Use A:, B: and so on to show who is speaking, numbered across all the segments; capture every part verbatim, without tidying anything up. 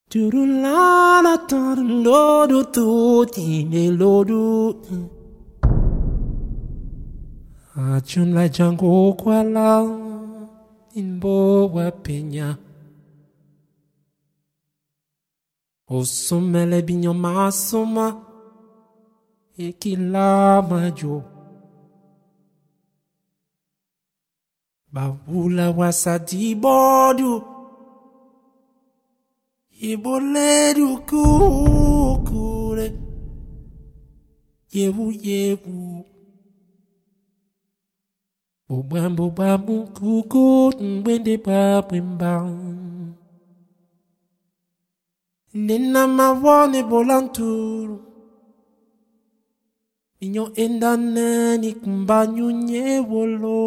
A: Turulana lodu tuti ne lodu. Achun la jango kwala inbo wa penya. Osumele binyo masoma ekila majo. Babula wasadi bodu. Iboledu kukure. Yewu yewu. Bobam bobam kukut mwende babwimbang. Nena mawone bolanturu. Minyo endane ni kumbanyu nyewolo.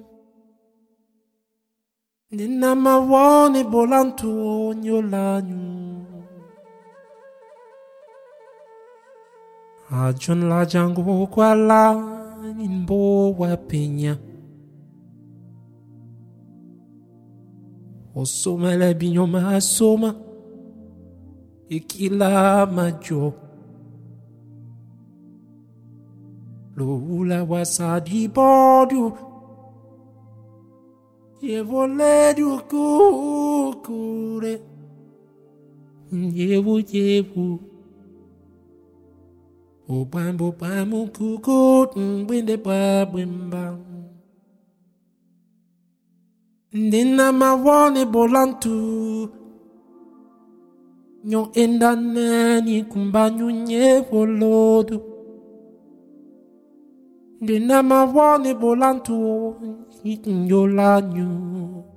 A: Nena mawone bolantu nyolanyu. Ajon la jango kwa la ninbo wa penya. Osoma la binyo masoma ekila majo. Lula wasadi bodu. Yevoledu kukure. Yewu yewu. Obam bobam kukut mwende babwimbang. Nena mawone bolantu. Nyo endane ni kumbanyu nyevolodu. Nena mawone bolantu. Nyolanyu.